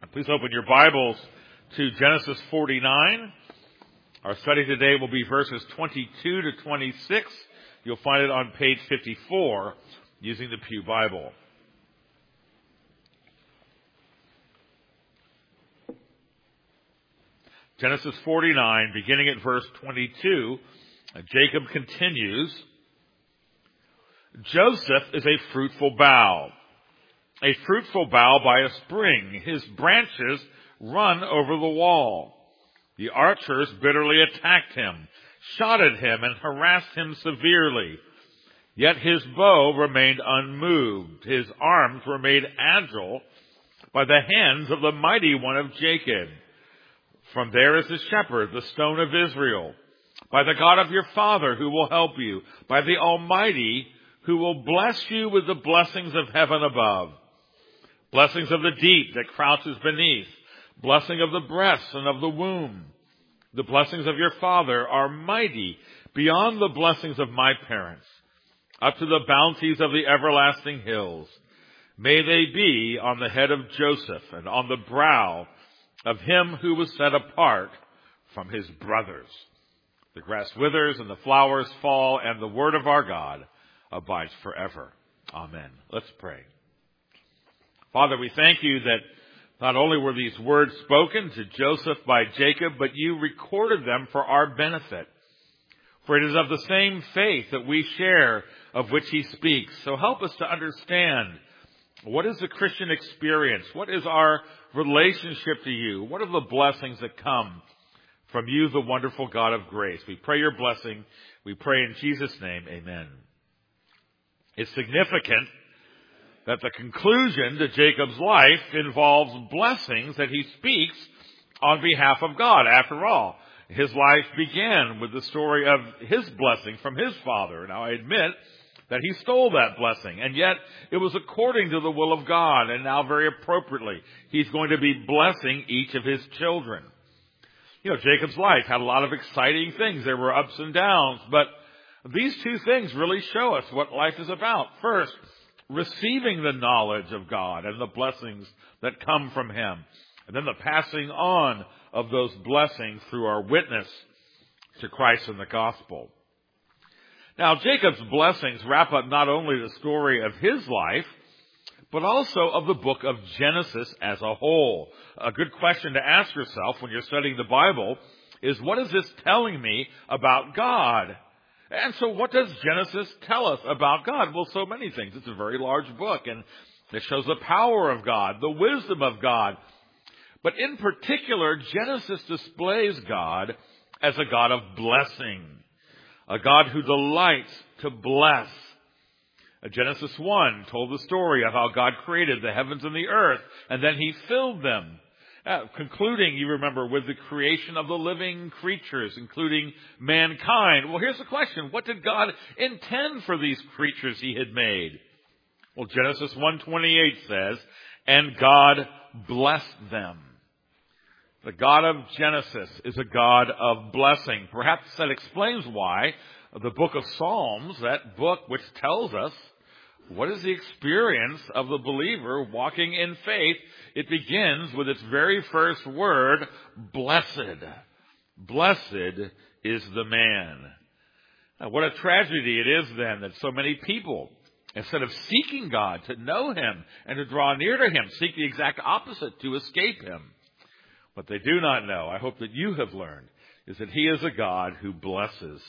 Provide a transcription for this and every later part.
Please open your Bibles to Genesis 49. Our study today will be verses 22 to 26. You'll find it on page 54 using the Pew Bible. Genesis 49, beginning at verse 22, Jacob continues, Joseph is a fruitful bough by a spring. His branches run over the wall. The archers bitterly attacked him, shot at him, and harassed him severely. Yet his bow remained unmoved. His arms were made agile by the hands of the mighty one of Jacob. From there is the shepherd, the stone of Israel, by the God of your father who will help you, by the Almighty who will bless you with the blessings of heaven above, blessings of the deep that crouches beneath, blessing of the breasts and of the womb. The blessings of your father are mighty beyond the blessings of my parents, up to the bounties of the everlasting hills. May they be on the head of Joseph and on the brow of him who was set apart from his brothers. The grass withers and the flowers fall, and the word of our God abides forever. Amen. Let's pray. Father, we thank you that not only were these words spoken to Joseph by Jacob, but you recorded them for our benefit. For it is of the same faith that we share of which he speaks. So help us to understand, what is the Christian experience? What is our relationship to you? What are the blessings that come from you, the wonderful God of grace? We pray your blessing. We pray in Jesus' name, amen. It's significant that the conclusion to Jacob's life involves blessings that he speaks on behalf of God. After all, his life began with the story of his blessing from his father. Now, I admit that he stole that blessing, and yet it was according to the will of God, and now very appropriately, he's going to be blessing each of his children. You know, Jacob's life had a lot of exciting things. There were ups and downs, but these two things really show us what life is about. First, receiving the knowledge of God and the blessings that come from him, and then the passing on of those blessings through our witness to Christ and the gospel. Now, Jacob's blessings wrap up not only the story of his life, but also of the book of Genesis as a whole. A good question to ask yourself when you're studying the Bible is, what is this telling me about God? And so what does Genesis tell us about God? Well, so many things. It's a very large book, and it shows the power of God, the wisdom of God. But in particular, Genesis displays God as a God of blessing, a God who delights to bless. Genesis 1 told the story of how God created the heavens and the earth, and then he filled them. Concluding, you remember, with the creation of the living creatures, including mankind. Well, here's the question. What did God intend for these creatures he had made? Well, Genesis 1:28 says, and God blessed them. The God of Genesis is a God of blessing. Perhaps that explains why the book of Psalms, that book which tells us what is the experience of the believer walking in faith, it begins with its very first word, blessed. Blessed is the man. Now, what a tragedy it is then that so many people, instead of seeking God to know him and to draw near to him, seek the exact opposite, to escape him. What they do not know, I hope that you have learned, is that he is a God who blesses.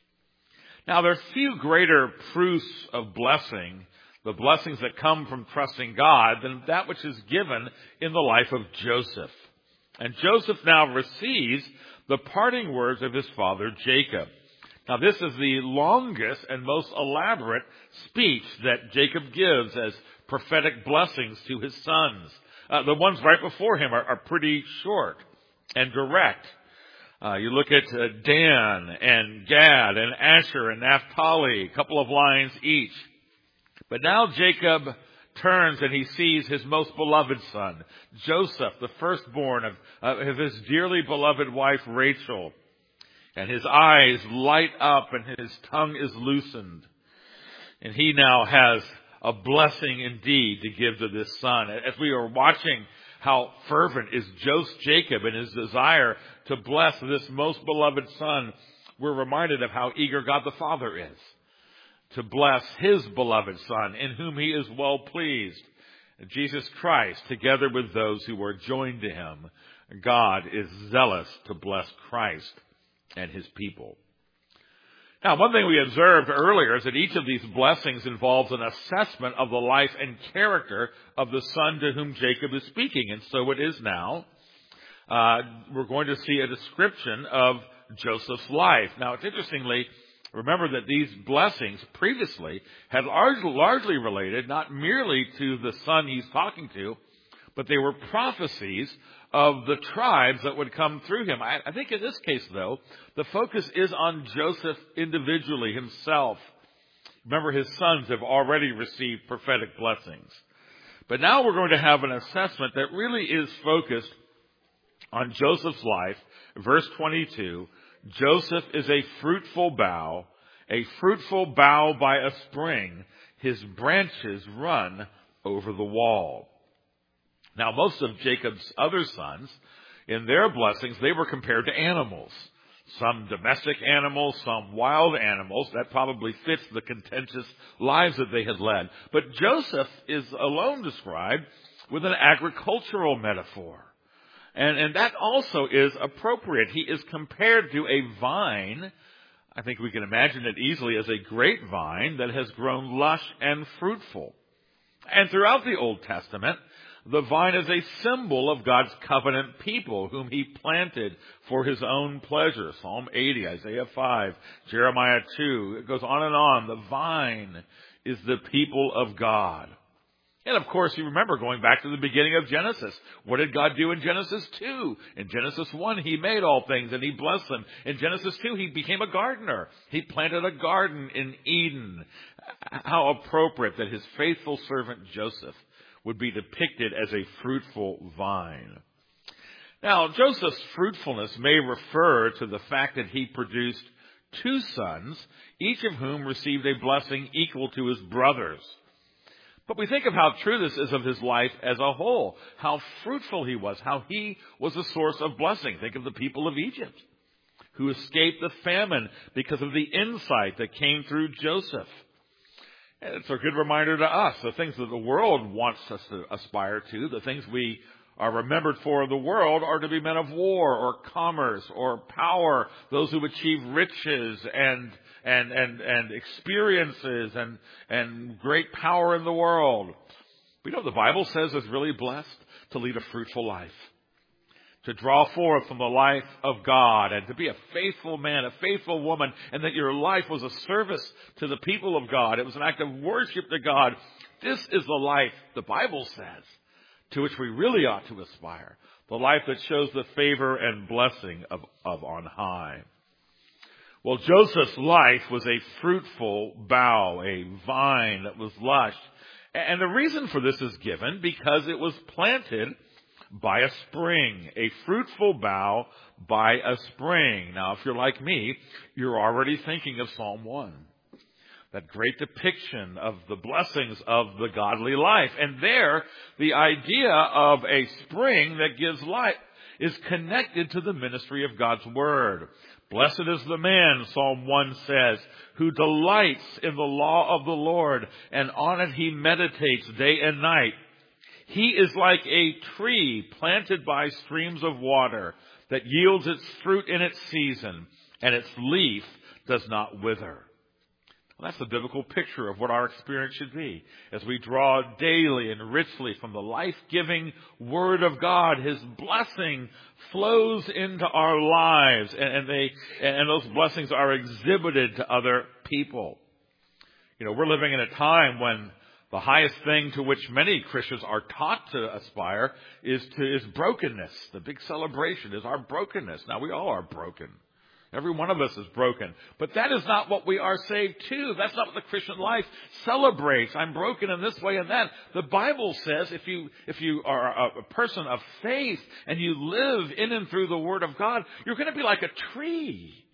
Now, there are few greater proofs of blessing, the blessings that come from trusting God, than that which is given in the life of Joseph. And Joseph now receives the parting words of his father Jacob. Now, this is the longest and most elaborate speech that Jacob gives as prophetic blessings to his sons. The ones right before him are pretty short and direct. You look at Dan and Gad and Asher and Naphtali, a couple of lines each. But now Jacob turns and he sees his most beloved son, Joseph, the firstborn of his dearly beloved wife Rachel. And his eyes light up and his tongue is loosened. And he now has a blessing indeed to give to this son. As we are watching how fervent is Jacob in his desire to bless this most beloved son, we're reminded of how eager God the Father is to bless his beloved Son, in whom he is well pleased. Jesus Christ, together with those who are joined to him, God is zealous to bless Christ and his people. Now, one thing we observed earlier is that each of these blessings involves an assessment of the life and character of the son to whom Jacob is speaking, and so it is now. We're going to see a description of Joseph's life. Now, it's interestingly, remember that these blessings previously had largely related not merely to the son he's talking to, but they were prophecies of the tribes that would come through him. I think in this case, though, the focus is on Joseph individually himself. Remember, his sons have already received prophetic blessings. But now we're going to have an assessment that really is focused on Joseph's life. Verse 22, Joseph is a fruitful bough by a spring. His branches run over the wall. Now, most of Jacob's other sons, in their blessings, they were compared to animals. Some domestic animals, some wild animals. That probably fits the contentious lives that they had led. But Joseph is alone described with an agricultural metaphor. And that also is appropriate. He is compared to a vine. I think we can imagine it easily as a grapevine that has grown lush and fruitful. And throughout the Old Testament, the vine is a symbol of God's covenant people whom he planted for his own pleasure. Psalm 80, Isaiah 5, Jeremiah 2. It goes on and on. The vine is the people of God. And of course, you remember going back to the beginning of Genesis. What did God do in Genesis 2? In Genesis 1, he made all things and he blessed them. In Genesis 2, he became a gardener. He planted a garden in Eden. How appropriate that his faithful servant Joseph would be depicted as a fruitful vine. Now, Joseph's fruitfulness may refer to the fact that he produced two sons, each of whom received a blessing equal to his brothers. But we think of how true this is of his life as a whole, how fruitful he was, how he was a source of blessing. Think of the people of Egypt who escaped the famine because of the insight that came through Joseph. And it's a good reminder to us, the things that the world wants us to aspire to, the things we are remembered for in the world are to be men of war or commerce or power, those who achieve riches and experiences and great power in the world. We know the Bible says it's really blessed to lead a fruitful life, to draw forth from the life of God and to be a faithful man, a faithful woman, and that your life was a service to the people of God. It was an act of worship to God. This is the life, the Bible says, to which we really ought to aspire, the life that shows the favor and blessing of on high. Well, Joseph's life was a fruitful bough, a vine that was lush. And the reason for this is given because it was planted by a spring, a fruitful bough by a spring. Now, if you're like me, you're already thinking of Psalm 1, that great depiction of the blessings of the godly life. And there, the idea of a spring that gives life is connected to the ministry of God's Word. Blessed is the man, Psalm 1 says, who delights in the law of the Lord, and on it he meditates day and night. He is like a tree planted by streams of water that yields its fruit in its season, and its leaf does not wither. Well, that's the biblical picture of what our experience should be as we draw daily and richly from the life-giving Word of God. His blessing flows into our lives, and those blessings are exhibited to other people. You know, we're living in a time when the highest thing to which many Christians are taught to aspire is brokenness. The big celebration is our brokenness. Now, we all are broken. Every one of us is broken. But that is not what we are saved to. That's not what the Christian life celebrates. I'm broken in this way and that. The Bible says if you are a person of faith and you live in and through the Word of God, you're going to be like a tree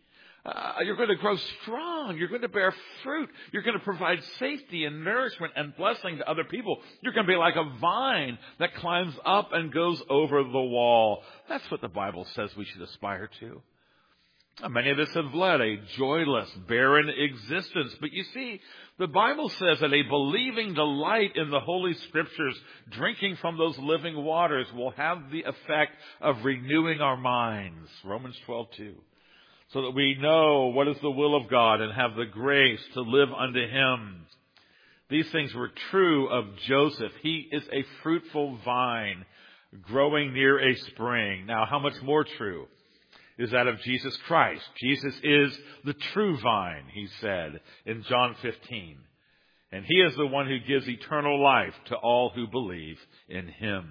You're going to grow strong. You're going to bear fruit. You're going to provide safety and nourishment and blessing to other people. You're going to be like a vine that climbs up and goes over the wall. That's what the Bible says we should aspire to. Many of us have led a joyless, barren existence. But you see, the Bible says that a believing delight in the Holy Scriptures, drinking from those living waters, will have the effect of renewing our minds. Romans 12:2. So that we know what is the will of God and have the grace to live unto Him. These things were true of Joseph. He is a fruitful vine growing near a spring. Now, how much more true is that of Jesus Christ? Jesus is the true vine, he said in John 15. And He is the one who gives eternal life to all who believe in Him.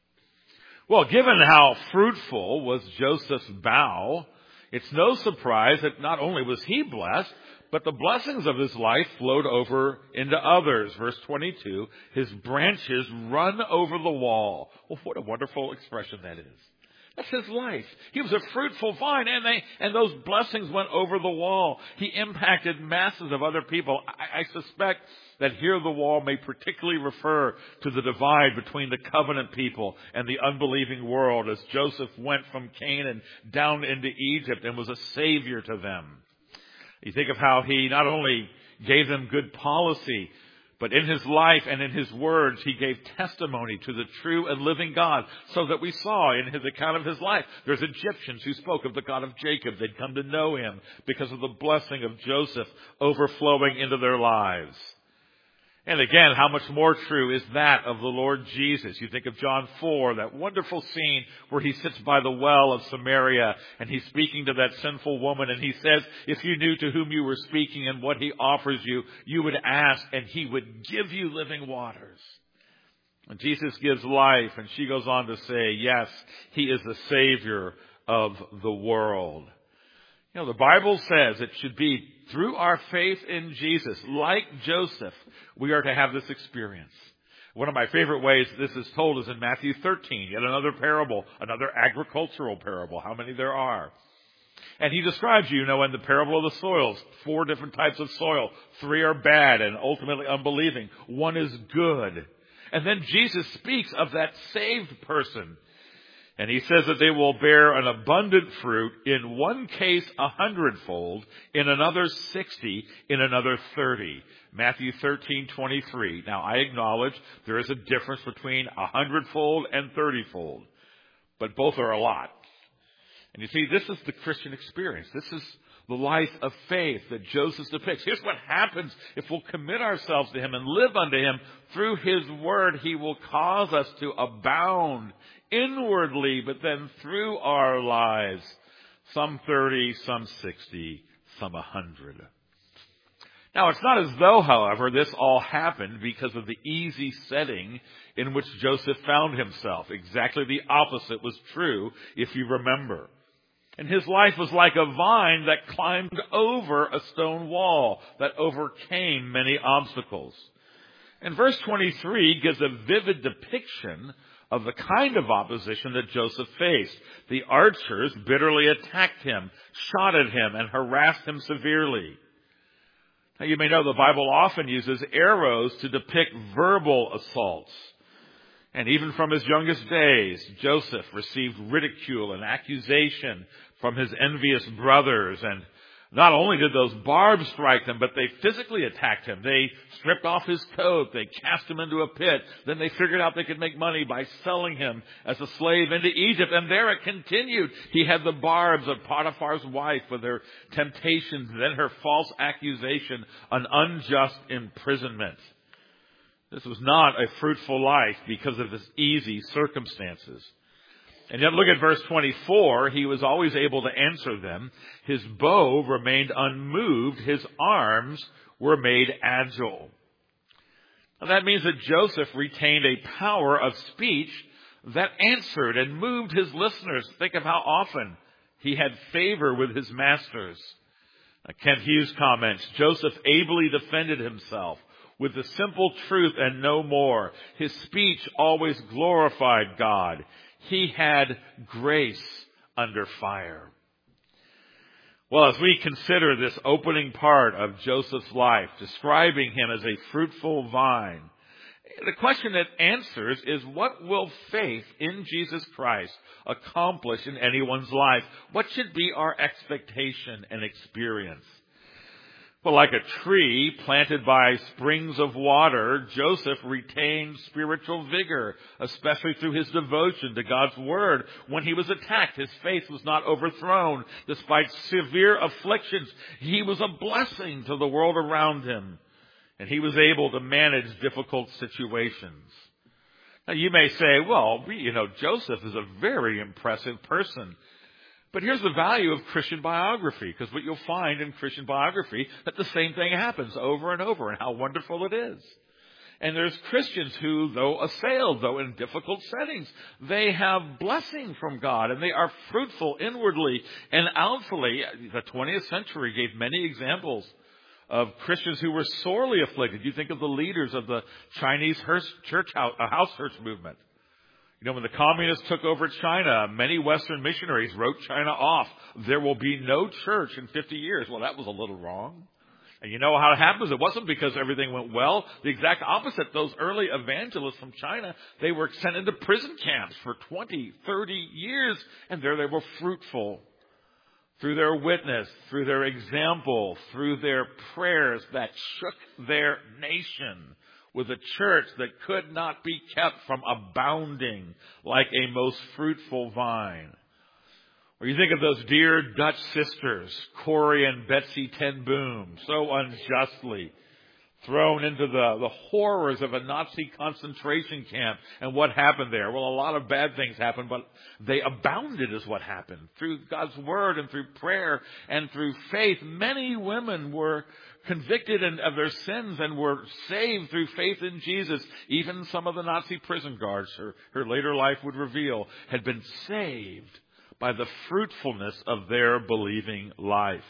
Well, given how fruitful was Joseph's bough, it's no surprise that not only was he blessed, but the blessings of his life flowed over into others. Verse 22, his branches run over the wall. Well, what a wonderful expression that is. That's his life. He was a fruitful vine, and those blessings went over the wall. He impacted masses of other people. I suspect that here the wall may particularly refer to the divide between the covenant people and the unbelieving world, as Joseph went from Canaan down into Egypt and was a savior to them. You think of how he not only gave them good policy, but in his life and in his words, he gave testimony to the true and living God, so that we saw in his account of his life, there's Egyptians who spoke of the God of Jacob. They'd come to know him because of the blessing of Joseph overflowing into their lives. And again, how much more true is that of the Lord Jesus? You think of John 4, that wonderful scene where he sits by the well of Samaria and he's speaking to that sinful woman, and he says, if you knew to whom you were speaking and what he offers you, you would ask and he would give you living waters. And Jesus gives life, and she goes on to say, yes, he is the Savior of the world. You know, the Bible says it should be through our faith in Jesus, like Joseph, we are to have this experience. One of my favorite ways this is told is in Matthew 13, yet another parable, another agricultural parable, how many there are. And he describes, in the parable of the soils, 4 different types of soil. 3 are bad and ultimately unbelieving. 1 is good. And then Jesus speaks of that saved person. And he says that they will bear an abundant fruit, in one case 100-fold, in another 60, in another 30. Matthew 13:23. Now, I acknowledge there is a difference between 100-fold and 30-fold, but both are a lot. And you see, this is the Christian experience. This is the life of faith that Joseph depicts. Here's what happens if we'll commit ourselves to Him and live unto Him. Through His Word, He will cause us to abound inwardly, but then through our lives, some 30, some 60, some 100. Now, it's not as though, however, this all happened because of the easy setting in which Joseph found himself. Exactly the opposite was true, if you remember. And his life was like a vine that climbed over a stone wall, that overcame many obstacles. And verse 23 gives a vivid depiction of the kind of opposition that Joseph faced. The archers bitterly attacked him, shot at him, and harassed him severely. Now, you may know the Bible often uses arrows to depict verbal assaults. And even from his youngest days, Joseph received ridicule and accusation from his envious brothers. And not only did those barbs strike them, but they physically attacked him. They stripped off his coat. They cast him into a pit. Then they figured out they could make money by selling him as a slave into Egypt. And there it continued. He had the barbs of Potiphar's wife with her temptations, then her false accusation, an unjust imprisonment. This was not a fruitful life because of his easy circumstances. And yet look at verse 24. He was always able to answer them. His bow remained unmoved. His arms were made agile. Now that means that Joseph retained a power of speech that answered and moved his listeners. Think of how often he had favor with his masters. Kent Hughes comments, Joseph ably defended himself with the simple truth and no more. His speech always glorified God. He had grace under fire. Well, as we consider this opening part of Joseph's life, describing him as a fruitful vine, the question it answers is, what will faith in Jesus Christ accomplish in anyone's life? What should be our expectation and experience? Well, like a tree planted by springs of water, Joseph retained spiritual vigor, especially through his devotion to God's word. When he was attacked, his faith was not overthrown. Despite severe afflictions, he was a blessing to the world around him, and he was able to manage difficult situations. Now, you may say, well, Joseph is a very impressive person. But here's the value of Christian biography, because what you'll find in Christian biography, that the same thing happens over and over, and how wonderful it is. And there's Christians who, though assailed, though in difficult settings, they have blessing from God, and they are fruitful inwardly and outwardly. The 20th century gave many examples of Christians who were sorely afflicted. You think of the leaders of the Chinese house church movement. When the communists took over China, many Western missionaries wrote China off. There will be no church in 50 years. Well, that was a little wrong. And you know how it happens? It wasn't because everything went well. The exact opposite. Those early evangelists from China, they were sent into prison camps for 20, 30 years. And there they were fruitful through their witness, through their example, through their prayers that shook their nation, with a church that could not be kept from abounding like a most fruitful vine. Or you think of those dear Dutch sisters, Corrie and Betsy ten Boom, so unjustly thrown into the horrors of a Nazi concentration camp. And what happened there? Well, a lot of bad things happened, but they abounded is what happened. Through God's word and through prayer and through faith, many women were convicted of their sins and were saved through faith in Jesus. Even some of the Nazi prison guards, her later life would reveal, had been saved by the fruitfulness of their believing life.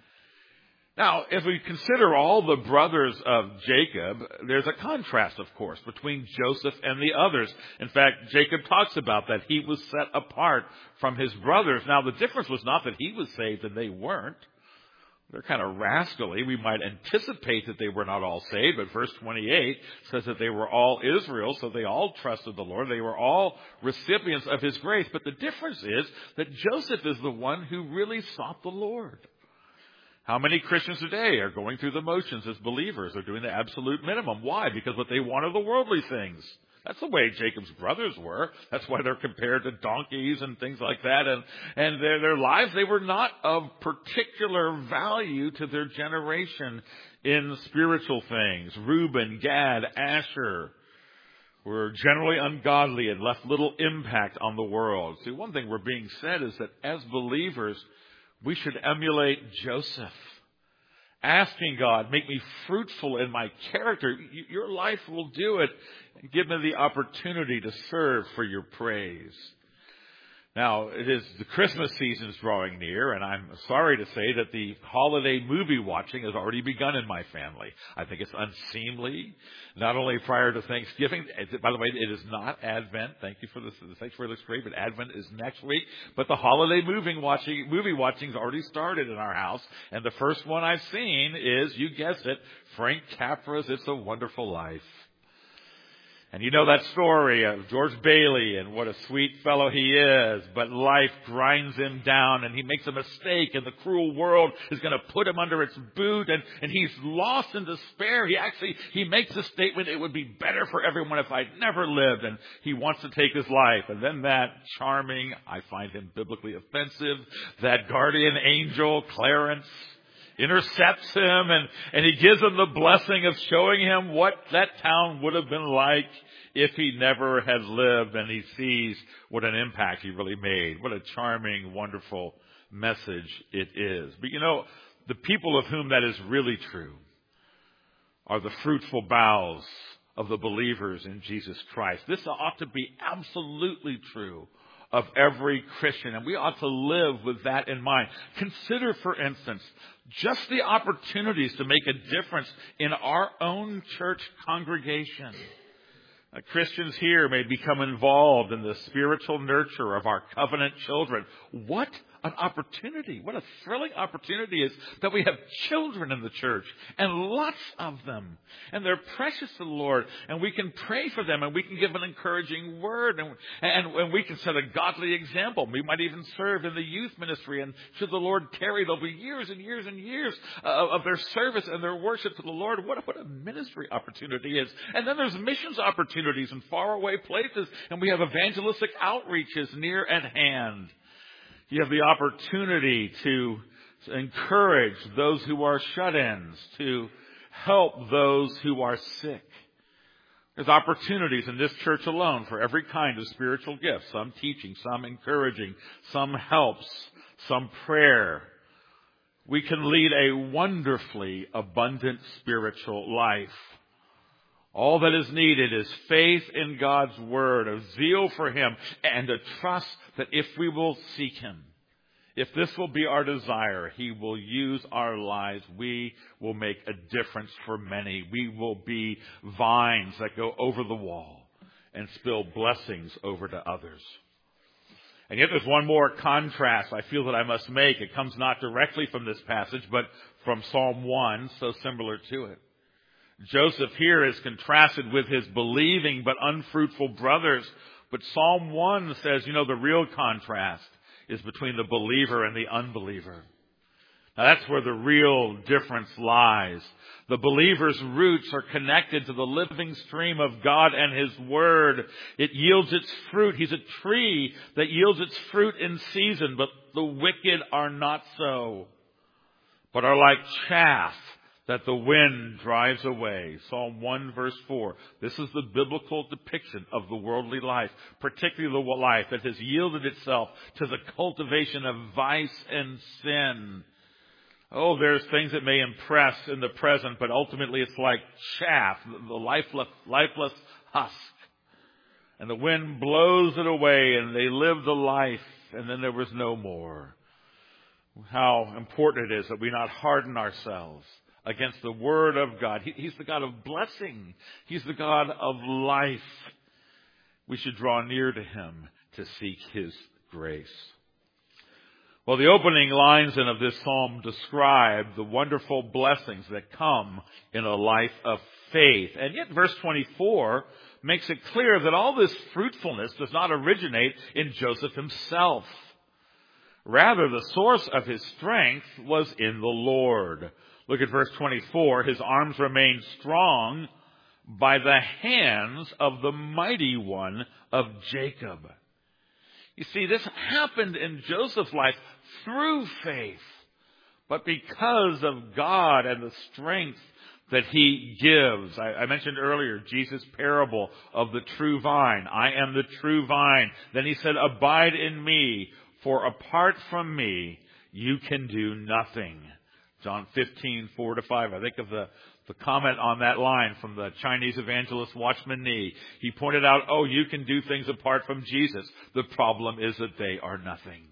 Now, if we consider all the brothers of Jacob, there's a contrast, of course, between Joseph and the others. In fact, Jacob talks about that he was set apart from his brothers. Now, the difference was not that he was saved and they weren't. They're kind of rascally. We might anticipate that they were not all saved, but verse 28 says that they were all Israel, so they all trusted the Lord. They were all recipients of his grace. But the difference is that Joseph is the one who really sought the Lord. How many Christians today are going through the motions as believers? They're doing the absolute minimum. Why? Because what they want are the worldly things. That's the way Jacob's brothers were. That's why they're compared to donkeys and things like that. And their lives, they were not of particular value to their generation in spiritual things. Reuben, Gad, Asher were generally ungodly and left little impact on the world. See, one thing we're being said is that as believers, we should emulate Joseph, asking God, make me fruitful in my character. Your life will do it. Give me the opportunity to serve for your praise. Now, it is the Christmas season is drawing near, and I'm sorry to say that the holiday movie watching has already begun in my family. I think it's unseemly, not only prior to Thanksgiving. By the way, it is not Advent. Thank you for this. The sanctuary looks great, but Advent is next week. But the holiday movie watching has already started in our house, and the first one I've seen is, you guessed it, Frank Capra's "It's a Wonderful Life." And you know that story of George Bailey and what a sweet fellow he is, but life grinds him down and he makes a mistake and the cruel world is going to put him under its boot and he's lost in despair. He makes a statement, it would be better for everyone if I'd never lived, and he wants to take his life. And then that charming, I find him biblically offensive, that guardian angel, Clarence, intercepts him and he gives him the blessing of showing him what that town would have been like if he never had lived, and he sees what an impact he really made. What a charming, wonderful message it is. But the people of whom that is really true are the fruitful boughs of the believers in Jesus Christ. This ought to be absolutely true of every Christian, and we ought to live with that in mind. Consider, for instance, just the opportunities to make a difference in our own church congregation. Christians here may become involved in the spiritual nurture of our covenant children. What an opportunity. What a thrilling opportunity is that we have children in the church, and lots of them. And they're precious to the Lord, and we can pray for them, and we can give an encouraging word, and we can set a godly example. We might even serve in the youth ministry, and should the Lord tarry, there'll be years and years and years of their service and their worship to the Lord. What a ministry opportunity is. And then there's missions opportunities in faraway places, and we have evangelistic outreaches near at hand. You have the opportunity to encourage those who are shut-ins, to help those who are sick. There's opportunities in this church alone for every kind of spiritual gift. Some teaching, some encouraging, some helps, some prayer. We can lead a wonderfully abundant spiritual life. All that is needed is faith in God's Word, a zeal for Him, and a trust that if we will seek Him, if this will be our desire, He will use our lives. We will make a difference for many. We will be vines that go over the wall and spill blessings over to others. And yet there's one more contrast I feel that I must make. It comes not directly from this passage, but from Psalm 1, so similar to it. Joseph here is contrasted with his believing but unfruitful brothers. But Psalm 1 says, the real contrast is between the believer and the unbeliever. Now that's where the real difference lies. The believer's roots are connected to the living stream of God and His Word. It yields its fruit. He's a tree that yields its fruit in season, but the wicked are not so, but are like chaff that the wind drives away. Psalm 1 verse 4. This is the biblical depiction of the worldly life, particularly the life that has yielded itself to the cultivation of vice and sin. Oh, there's things that may impress in the present, but ultimately it's like chaff, the lifeless husk. And the wind blows it away, and they lived a life, and then there was no more. How important it is that we not harden ourselves against the Word of God. He's the God of blessing. He's the God of life. We should draw near to Him to seek His grace. Well, the opening lines of this psalm describe the wonderful blessings that come in a life of faith. And yet verse 24 makes it clear that all this fruitfulness does not originate in Joseph himself. Rather, the source of his strength was in the Lord. Look at verse 24. His arms remained strong by the hands of the mighty one of Jacob. You see, this happened in Joseph's life through faith, but because of God and the strength that He gives. I mentioned earlier Jesus' parable of the true vine. I am the true vine. Then He said, abide in me, for apart from me, you can do nothing. John 15:4-5. I think of the comment on that line from the Chinese evangelist Watchman Nee. He pointed out, you can do things apart from Jesus. The problem is that they are nothing.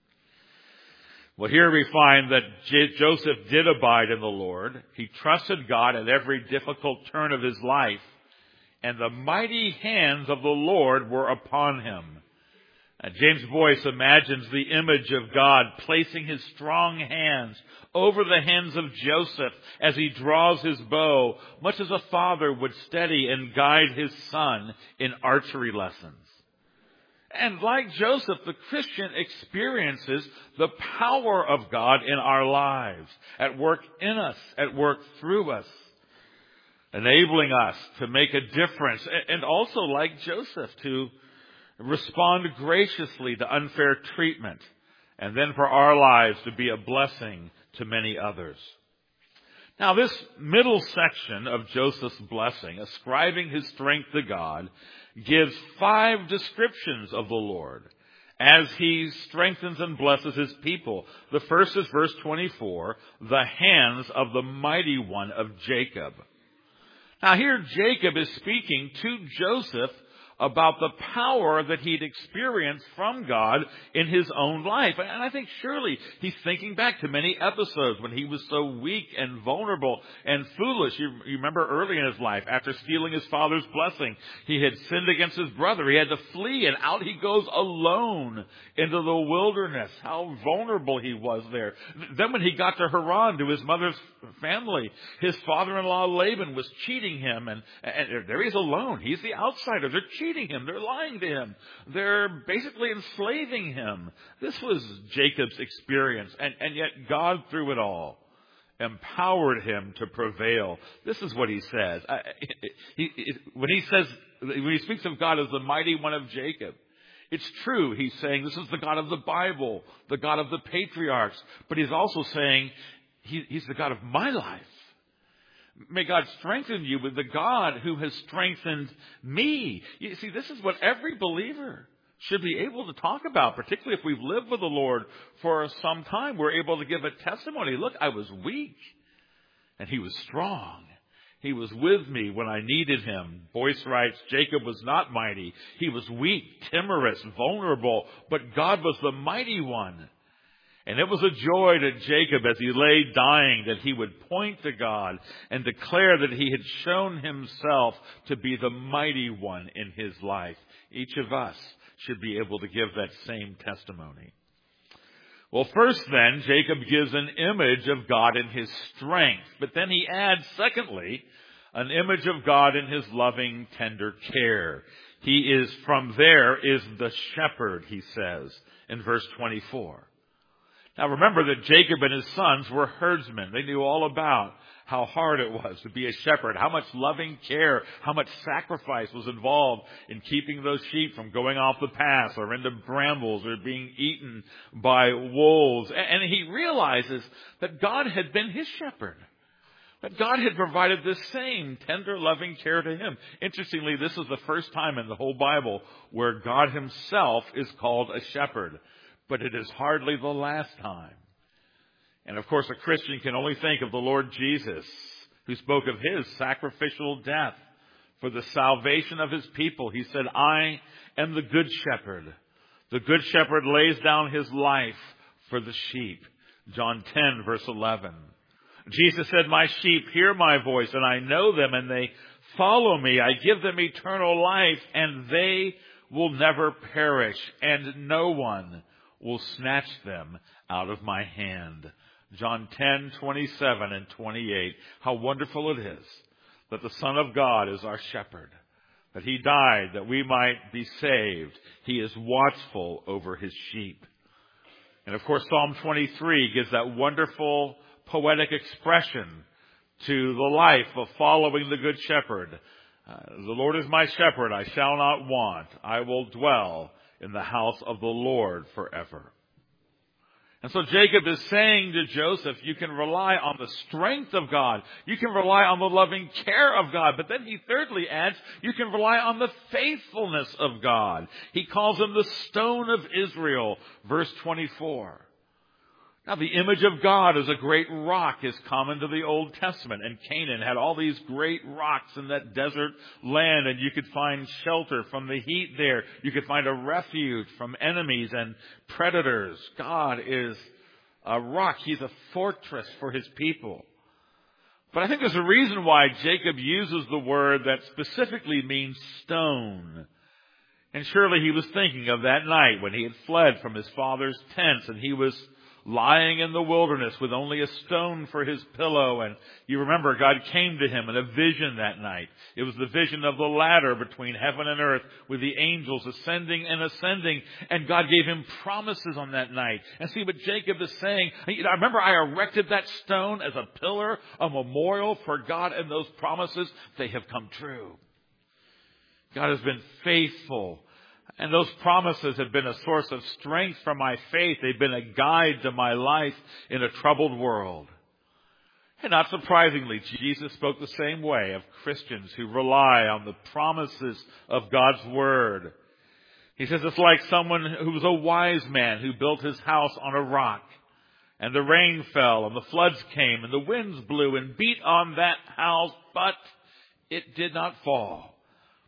Well, here we find that Joseph did abide in the Lord. He trusted God at every difficult turn of his life, and the mighty hands of the Lord were upon him. James Boyce imagines the image of God placing His strong hands over the hands of Joseph as he draws his bow, much as a father would steady and guide his son in archery lessons. And like Joseph, the Christian experiences the power of God in our lives, at work in us, at work through us, enabling us to make a difference, and also like Joseph to respond graciously to unfair treatment, and then for our lives to be a blessing to many others. Now, this middle section of Joseph's blessing, ascribing his strength to God, gives 5 descriptions of the Lord as He strengthens and blesses His people. The first is verse 24, the hands of the mighty one of Jacob. Now here Jacob is speaking to Joseph about the power that he'd experienced from God in his own life. And I think surely he's thinking back to many episodes when he was so weak and vulnerable and foolish. You remember early in his life, after stealing his father's blessing, he had sinned against his brother. He had to flee, and out he goes alone into the wilderness. How vulnerable he was there. Then when he got to Haran, to his mother's family, his father-in-law Laban was cheating him, and there he's alone. He's the outsider. They're cheating him. They're lying to him. They're basically enslaving him. This was Jacob's experience, and yet God, through it all, empowered him to prevail. This is what he says. When he speaks of God as the mighty one of Jacob, it's true. He's saying this is the God of the Bible, the God of the patriarchs, but he's also saying he's the God of my life. May God strengthen you with the God who has strengthened me. You see, this is what every believer should be able to talk about, particularly if we've lived with the Lord for some time. We're able to give a testimony. Look, I was weak, and he was strong. He was with me when I needed him. Boyce writes, Jacob was not mighty. He was weak, timorous, vulnerable, but God was the mighty one. And it was a joy to Jacob as he lay dying that he would point to God and declare that he had shown himself to be the mighty one in his life. Each of us should be able to give that same testimony. Well, first then, Jacob gives an image of God in his strength. But then he adds, secondly, an image of God in his loving, tender care. He is, from there is the shepherd, he says in verse 24. Now remember that Jacob and his sons were herdsmen. They knew all about how hard it was to be a shepherd, how much loving care, how much sacrifice was involved in keeping those sheep from going off the path or into brambles or being eaten by wolves. And he realizes that God had been his shepherd, that God had provided this same tender, loving care to him. Interestingly, this is the first time in the whole Bible where God himself is called a shepherd. But it is hardly the last time. And of course, a Christian can only think of the Lord Jesus, who spoke of his sacrificial death for the salvation of his people. He said, I am the good shepherd. The good shepherd lays down his life for the sheep. John 10, verse 11. Jesus said, my sheep hear my voice, and I know them, and they follow me. I give them eternal life, and they will never perish, and no one will snatch them out of my hand. John 10, 27 and 28. How wonderful it is that the Son of God is our shepherd, that he died that we might be saved. He is watchful over his sheep. And of course, Psalm 23 gives that wonderful poetic expression to the life of following the Good Shepherd. The Lord is my shepherd, I shall not want. I will dwell in the house of the Lord forever. And so Jacob is saying to Joseph, you can rely on the strength of God. You can rely on the loving care of God. But then he thirdly adds, you can rely on the faithfulness of God. He calls him the stone of Israel, verse 24. Now, the image of God as a great rock is common to the Old Testament, and Canaan had all these great rocks in that desert land, and you could find shelter from the heat there. You could find a refuge from enemies and predators. God is a rock. He's a fortress for his people. But I think there's a reason why Jacob uses the word that specifically means stone. And surely he was thinking of that night when he had fled from his father's tents, and he was lying in the wilderness with only a stone for his pillow. And you remember God came to him in a vision that night. It was the vision of the ladder between heaven and earth with the angels ascending and ascending. And God gave him promises on that night. And see what Jacob is saying. I remember I erected that stone as a pillar, a memorial for God and those promises. They have come true. God has been faithful. And those promises have been a source of strength for my faith. They've been a guide to my life in a troubled world. And not surprisingly, Jesus spoke the same way of Christians who rely on the promises of God's Word. He says it's like someone who was a wise man who built his house on a rock. And the rain fell, and the floods came, and the winds blew and beat on that house, but it did not fall,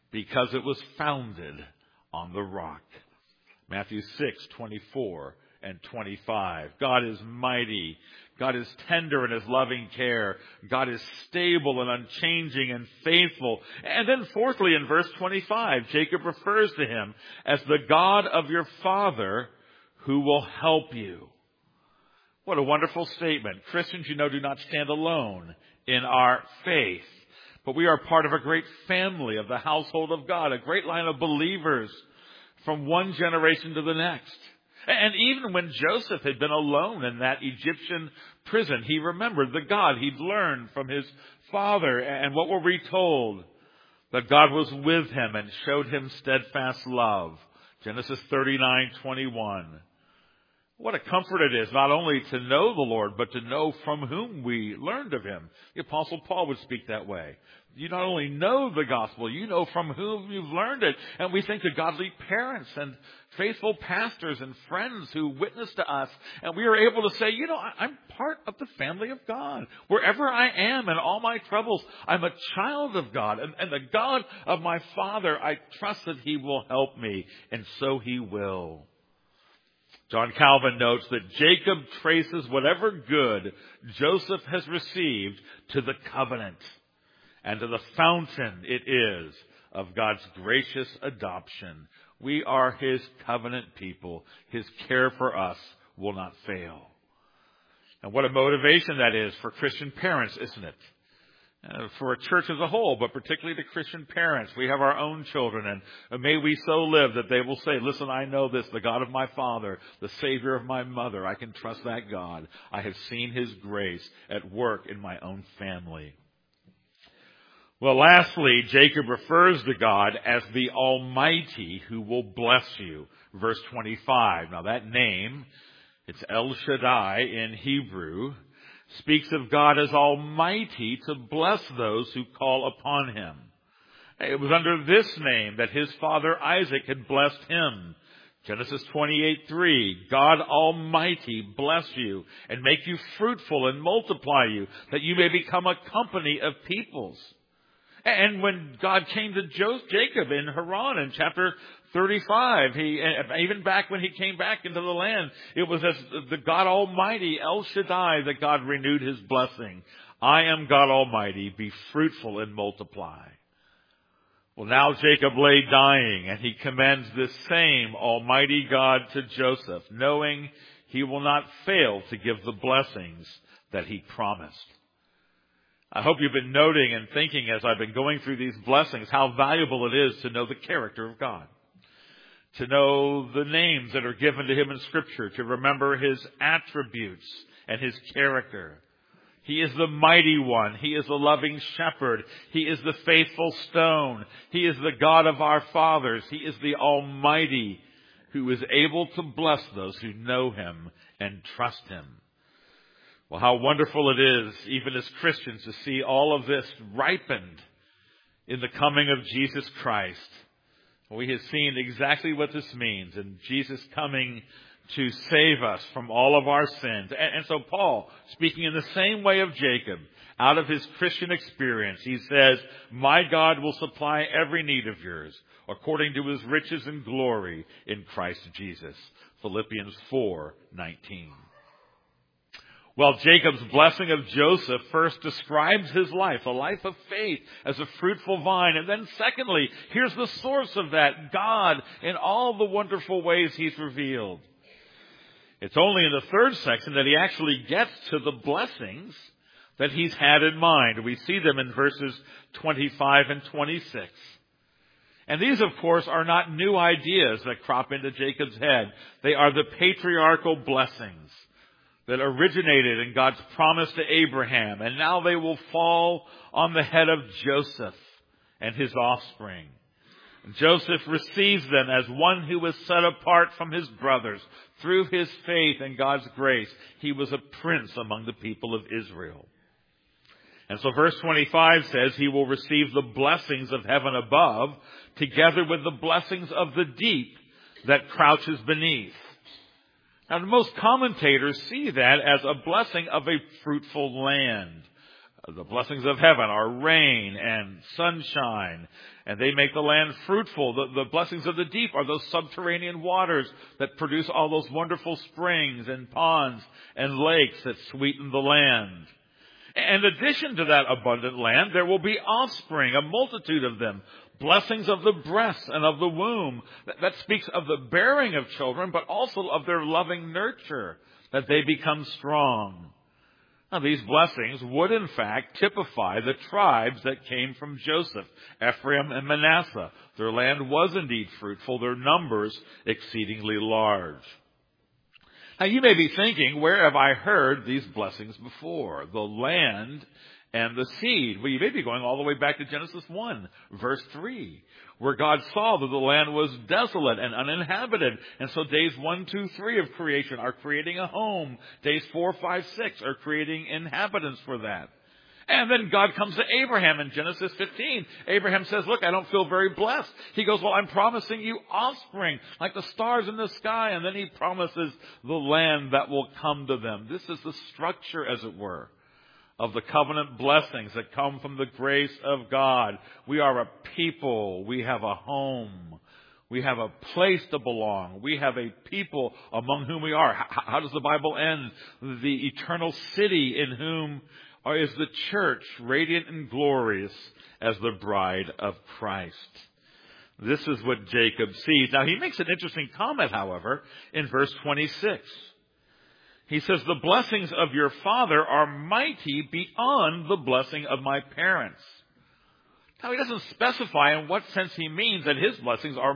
because it was founded on the rock. Matthew 6:24 and 25. God is mighty. God is tender in his loving care. God is stable and unchanging and faithful. And then fourthly, in verse 25, Jacob refers to him as the God of your father who will help you. What a wonderful statement. Christians, do not stand alone in our faith, but we are part of a great family of the household of God, a great line of believers from one generation to the next. And even when Joseph had been alone in that Egyptian prison, he remembered the God he'd learned from his father. And what were we told? That God was with him and showed him steadfast love. Genesis 39:21. What a comfort it is not only to know the Lord, but to know from whom we learned of him. The Apostle Paul would speak that way. You not only know the gospel, you know from whom you've learned it. And we think of godly parents and faithful pastors and friends who witness to us. And we are able to say, I'm part of the family of God. Wherever I am in all my troubles, I'm a child of God. And the God of my Father, I trust that he will help me. And so he will. John Calvin notes that Jacob traces whatever good Joseph has received to the covenant and to the fountain it is of God's gracious adoption. We are his covenant people. His care for us will not fail. And what a motivation that is for Christian parents, isn't it? For a church as a whole, but particularly to Christian parents. We have our own children, and may we so live that they will say, listen, I know this, the God of my father, the Savior of my mother. I can trust that God. I have seen his grace at work in my own family. Well, lastly, Jacob refers to God as the Almighty who will bless you. Verse 25. Now that name, it's El Shaddai in Hebrew, speaks of God as Almighty to bless those who call upon him. It was under this name that his father Isaac had blessed him. Genesis 28:3, God Almighty bless you and make you fruitful and multiply you, that you may become a company of peoples. And when God came to Jacob in Haran in chapter 35, even back when he came back into the land, it was as the God Almighty, El Shaddai, that God renewed his blessing. I am God Almighty, be fruitful and multiply. Well, now Jacob lay dying, and he commends this same Almighty God to Joseph, knowing he will not fail to give the blessings that he promised. I hope you've been noting and thinking as I've been going through these blessings how valuable it is to know the character of God, to know the names that are given to him in Scripture, to remember his attributes and his character. He is the mighty one. He is the loving shepherd. He is the faithful stone. He is the God of our fathers. He is the Almighty who is able to bless those who know him and trust him. Well, how wonderful it is, even as Christians, to see all of this ripened in the coming of Jesus Christ. We have seen exactly what this means, and Jesus coming to save us from all of our sins. And so Paul, speaking in the same way of Jacob, out of his Christian experience, he says, my God will supply every need of yours according to his riches and glory in Christ Jesus. Philippians 4:19. Well, Jacob's blessing of Joseph first describes his life, a life of faith as a fruitful vine. And then secondly, here's the source of that, God in all the wonderful ways he's revealed. It's only in the third section that he actually gets to the blessings that he's had in mind. We see them in verses 25 and 26. And these, of course, are not new ideas that crop into Jacob's head. They are the patriarchal blessings that originated in God's promise to Abraham, and now they will fall on the head of Joseph and his offspring. Joseph receives them as one who was set apart from his brothers. Through his faith and God's grace, he was a prince among the people of Israel. And so verse 25 says he will receive the blessings of heaven above, together with the blessings of the deep that crouches beneath. Now, most commentators see that as a blessing of a fruitful land, The blessings of heaven are rain and sunshine, and they make the land fruitful. The blessings of the deep are those subterranean waters that produce all those wonderful springs and ponds and lakes that sweeten the land. In addition to that abundant land, there will be offspring, a multitude of them. Blessings of the breast and of the womb. That speaks of the bearing of children, but also of their loving nurture, that they become strong. Now, these blessings would, in fact, typify the tribes that came from Joseph, Ephraim and Manasseh. Their land was indeed fruitful, their numbers exceedingly large. Now, you may be thinking, where have I heard these blessings before? The land and the seed. Well, you may be going all the way back to Genesis 1, verse 3, where God saw that the land was desolate and uninhabited. And so days 1, 2, 3 of creation are creating a home. Days 4, 5, 6 are creating inhabitants for that. And then God comes to Abraham in Genesis 15. Abraham says, look, I don't feel very blessed. He goes, well, I'm promising you offspring like the stars in the sky. And then he promises the land that will come to them. This is the structure, as it were, of the covenant blessings that come from the grace of God. We are a people. We have a home. We have a place to belong. We have a people among whom we are. How does the Bible end? The eternal city in whom is the church, radiant and glorious as the bride of Christ. This is what Jacob sees. Now, he makes an interesting comment, however, in verse 26. He says, the blessings of your father are mighty beyond the blessing of my parents. Now, he doesn't specify in what sense he means that his blessings are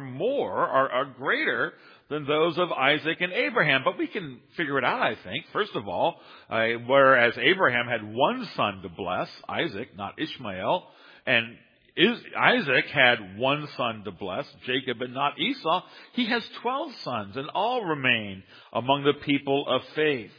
greater than those of Isaac and Abraham. But we can figure it out, I think. First of all, whereas Abraham had one son to bless, Isaac, not Ishmael, and Isaac had one son to bless, Jacob and not Esau, he has 12 sons, and all remain among the people of faith.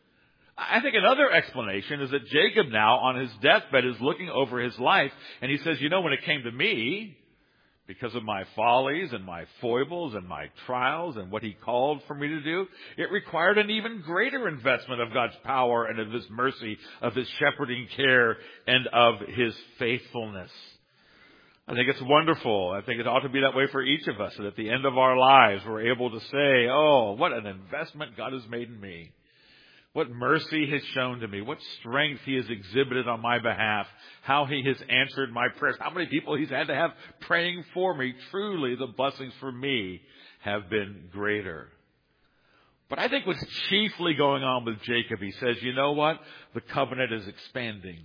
I think another explanation is that Jacob now, on his deathbed, is looking over his life, and he says, when it came to me, because of my follies and my foibles and my trials and what he called for me to do, it required an even greater investment of God's power and of his mercy, of his shepherding care, and of his faithfulness. I think it's wonderful. I think it ought to be that way for each of us, that at the end of our lives we're able to say, oh, what an investment God has made in me. What mercy has shown to me. What strength he has exhibited on my behalf. How he has answered my prayers. How many people he's had to have praying for me. Truly, the blessings for me have been greater. But I think what's chiefly going on with Jacob, he says, you know what? The covenant is expanding.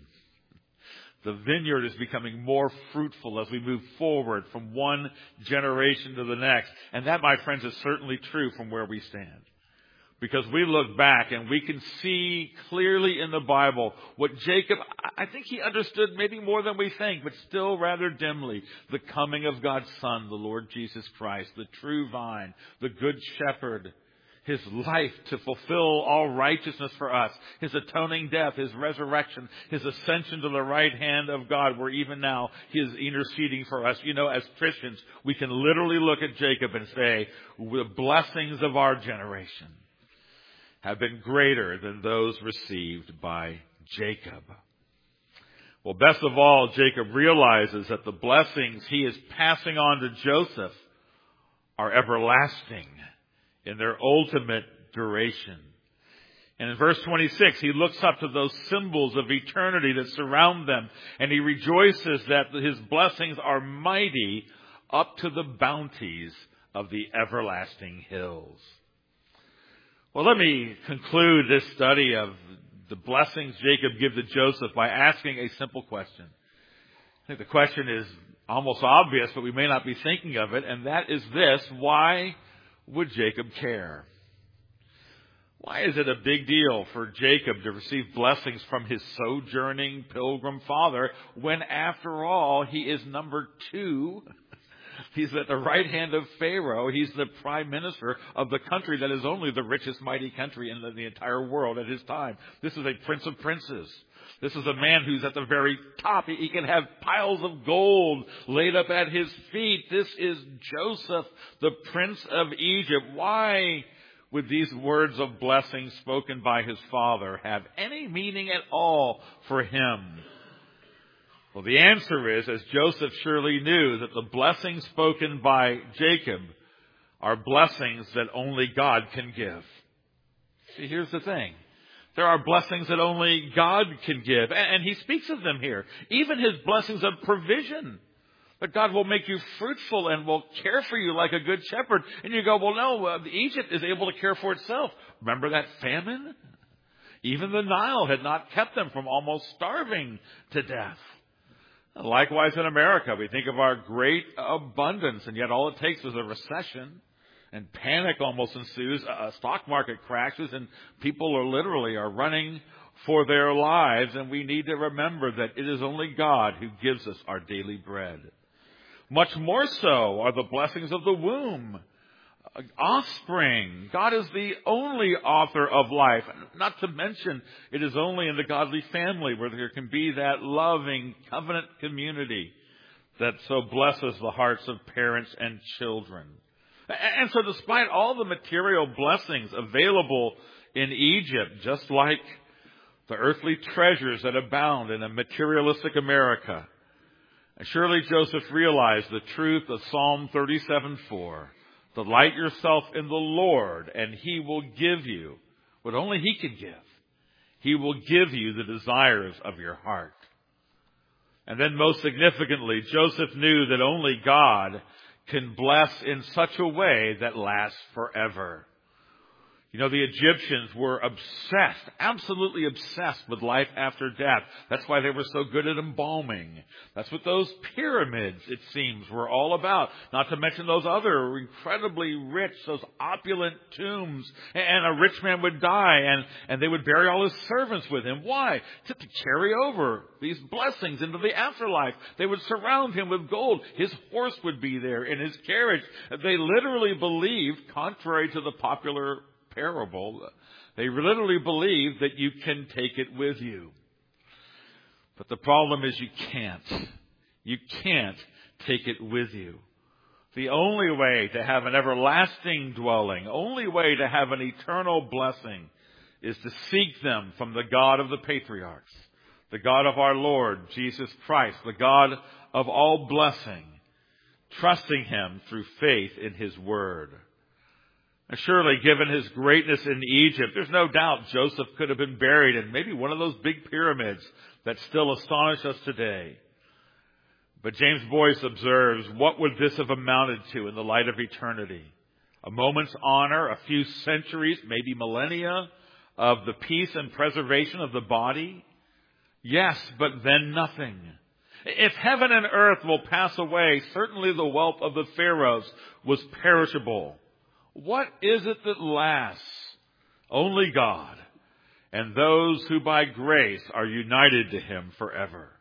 The vineyard is becoming more fruitful as we move forward from one generation to the next. And that, my friends, is certainly true from where we stand. Because we look back and we can see clearly in the Bible what Jacob, I think he understood maybe more than we think, but still rather dimly, the coming of God's Son, the Lord Jesus Christ, the true vine, the good shepherd, his life to fulfill all righteousness for us, his atoning death, his resurrection, his ascension to the right hand of God, where even now he is interceding for us. As Christians, we can literally look at Jacob and say, the blessings of our generation have been greater than those received by Jacob. Well, best of all, Jacob realizes that the blessings he is passing on to Joseph are everlasting in their ultimate duration. And in verse 26, he looks up to those symbols of eternity that surround them, and he rejoices that his blessings are mighty up to the bounties of the everlasting hills. Well, let me conclude this study of the blessings Jacob gives to Joseph by asking a simple question. I think the question is almost obvious, but we may not be thinking of it, and that is this: why would Jacob care? Why is it a big deal for Jacob to receive blessings from his sojourning pilgrim father when, after all, he is number 2? He's at the right hand of Pharaoh. He's the prime minister of the country that is only the richest, mighty country in the entire world at his time. This is a prince of princes. This is a man who's at the very top. He can have piles of gold laid up at his feet. This is Joseph, the prince of Egypt. Why would these words of blessing spoken by his father have any meaning at all for him? Well, the answer is, as Joseph surely knew, that the blessings spoken by Jacob are blessings that only God can give. See, here's the thing. There are blessings that only God can give, and he speaks of them here. Even his blessings of provision. That God will make you fruitful and will care for you like a good shepherd. And you go, well, no, Egypt is able to care for itself. Remember that famine? Even the Nile had not kept them from almost starving to death. Likewise in America, we think of our great abundance, and yet all it takes is a recession, and panic almost ensues. A stock market crashes, and people are running for their lives, and we need to remember that it is only God who gives us our daily bread. Much more so are the blessings of the womb, offspring. God is the only author of life. Not to mention, it is only in the godly family where there can be that loving covenant community that so blesses the hearts of parents and children. And so despite all the material blessings available in Egypt, just like the earthly treasures that abound in a materialistic America, surely Joseph realized the truth of Psalm 37:4. Delight yourself in the Lord, and he will give you what only he can give. He will give you the desires of your heart. And then most significantly, Joseph knew that only God can bless in such a way that lasts forever. You know, the Egyptians were obsessed, absolutely obsessed with life after death. That's why they were so good at embalming. That's what those pyramids, it seems, were all about. Not to mention those other incredibly rich, those opulent tombs. And a rich man would die, and they would bury all his servants with him. Why? To carry over these blessings into the afterlife. They would surround him with gold. His horse would be there in his carriage. They literally believed, contrary to the popular parable, they literally believe that you can take it with you. But the problem is you can't. You can't take it with you. The only way to have an everlasting dwelling, only way to have an eternal blessing, is to seek them from the God of the patriarchs, the God of our Lord Jesus Christ, the God of all blessing, trusting him through faith in his word. Surely, given his greatness in Egypt, there's no doubt Joseph could have been buried in maybe one of those big pyramids that still astonish us today. But James Boyce observes, what would this have amounted to in the light of eternity? A moment's honor, a few centuries, maybe millennia, of the peace and preservation of the body? Yes, but then nothing. If heaven and earth will pass away, certainly the wealth of the pharaohs was perishable. What is it that lasts? Only God, and those who by grace are united to him forever.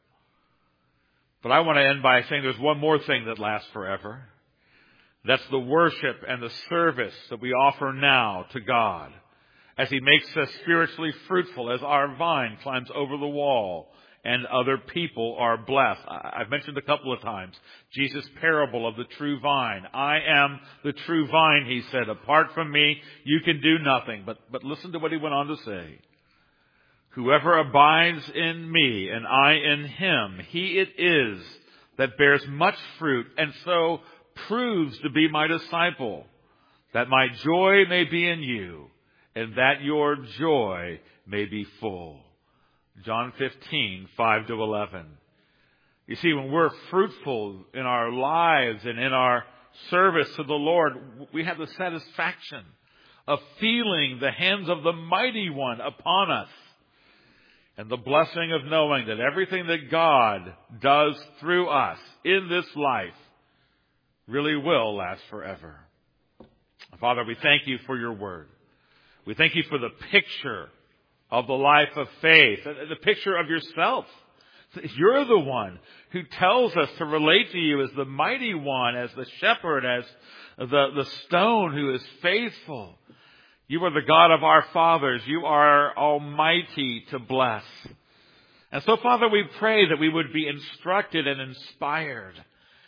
But I want to end by saying there's one more thing that lasts forever. That's the worship and the service that we offer now to God as he makes us spiritually fruitful, as our vine climbs over the wall and other people are blessed. I've mentioned a couple of times Jesus' parable of the true vine. I am the true vine, he said. Apart from me, you can do nothing. But listen to what he went on to say. Whoever abides in me and I in him, he it is that bears much fruit and so proves to be my disciple, that my joy may be in you and that your joy may be full. John 15, 5-11. You see, when we're fruitful in our lives and in our service to the Lord, we have the satisfaction of feeling the hands of the Mighty One upon us and the blessing of knowing that everything that God does through us in this life really will last forever. Father, we thank you for your word. We thank you for the picture of the life of faith, the picture of yourself. You're the one who tells us to relate to you as the mighty one, as the shepherd, as the stone who is faithful. You are the God of our fathers. You are almighty to bless. And so, Father, we pray that we would be instructed and inspired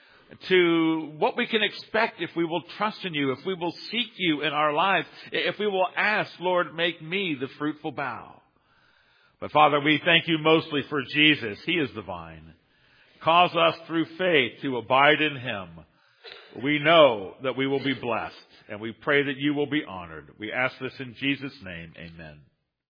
to what we can expect if we will trust in you, if we will seek you in our lives, if we will ask, Lord, make me the fruitful bough. But Father, we thank you mostly for Jesus. He is the vine. Cause us through faith to abide in him. We know that we will be blessed, and we pray that you will be honored. We ask this in Jesus' name. Amen.